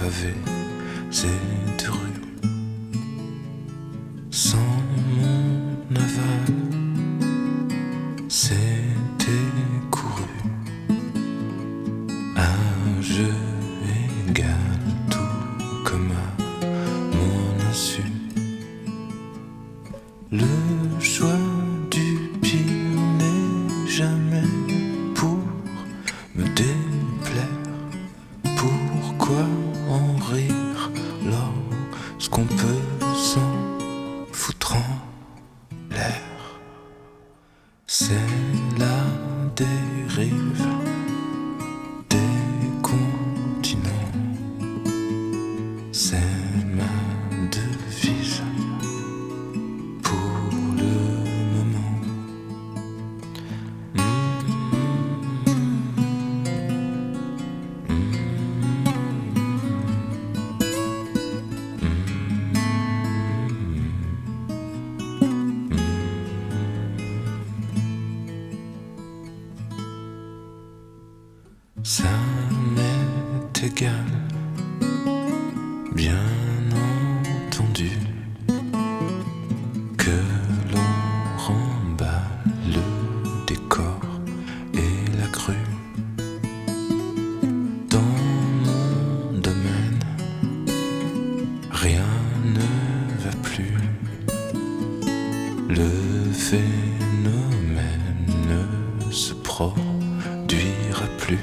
pavés et de rues. Sans mon aval, c'était couru à jeu égal, tout comme à mon insu. Le choix du pire n'est jamais pour me déplaire. Pourquoi en rire lorsqu'on peut s'en foutre en l'air? C'est la dérive des continents, c'est ma devise pour le moment. Ça m'est égal, bien entendu, que l'on remballe le décor et la crue. Dans mon domaine, rien ne va plus. Le phénomène ne se produira plus.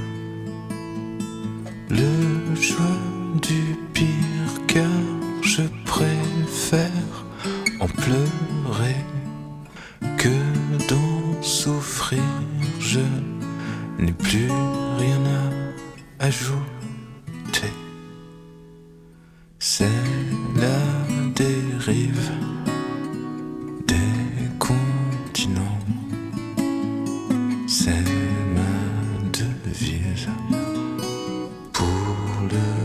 Le choix du pire, car je préfère en pleurer que d'en souffrir. Je n'ai plus rien à ajouter. C'est la dérive des continents, c'est ma devise pour le